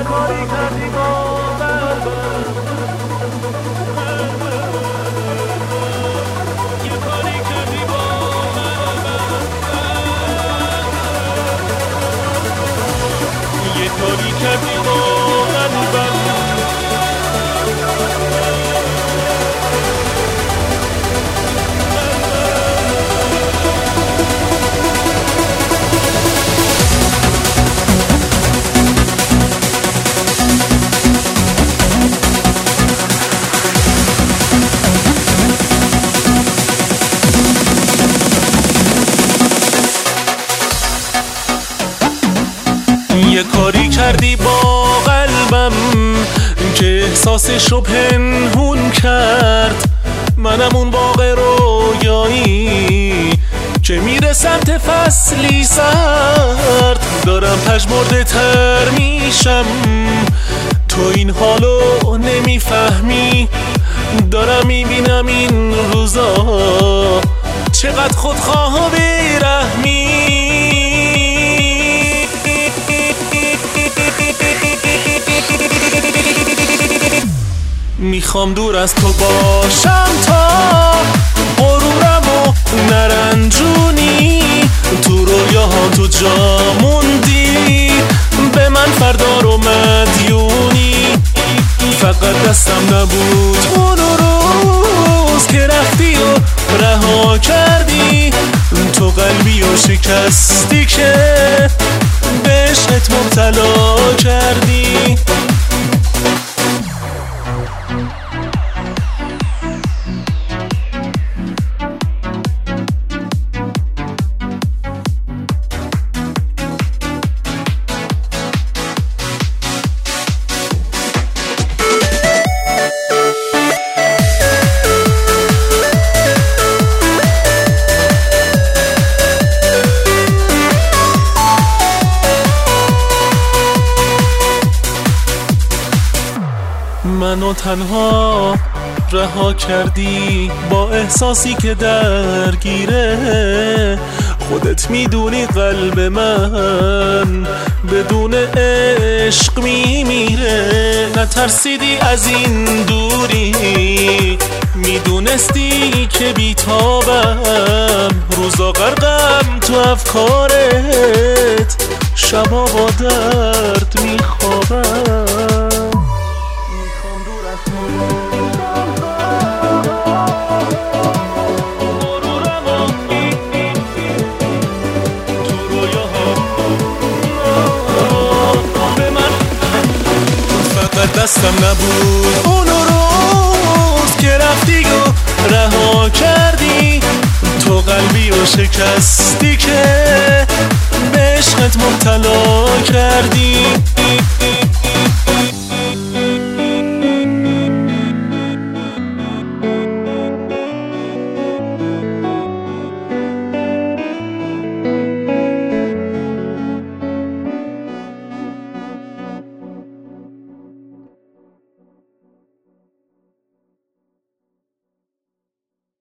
کاری کردی با قلبم، یه کاری کردی با قلبم، یه کاری کردی با قلبم. یه کاری کردی با قلبم که احساسشو پنهون کرد، منم اون باغ رویایی که میره سمت فصلی سرد. دارم پژمرده تر میشم، تو این حالو نمیفهمی. دارم میبینم این روزا چقدر خودخواه و بیرحمی. میخوام دور از تو باشم تا غرورم و نرنجونی. تو رویاها تو جا موندی، به من فردا رو مدیونی. فقط دستم نبود اون روز که رفتی و رها کردی. تو قلبی و شکستی که به عشقت مبتلا کردی. منو تنها رها کردی با احساسی که درگیره. خودت میدونی قلب من بدون عشق میمیره. نترسیدی از این دوری، میدونستی که بیتابم. روزا غرقم تو افکارت، شبا با درد میخوابم. دستم نبود اون روز که رفتی و رها کردی. تو قلبی و شکستی که به عشقت مبتلا کردی.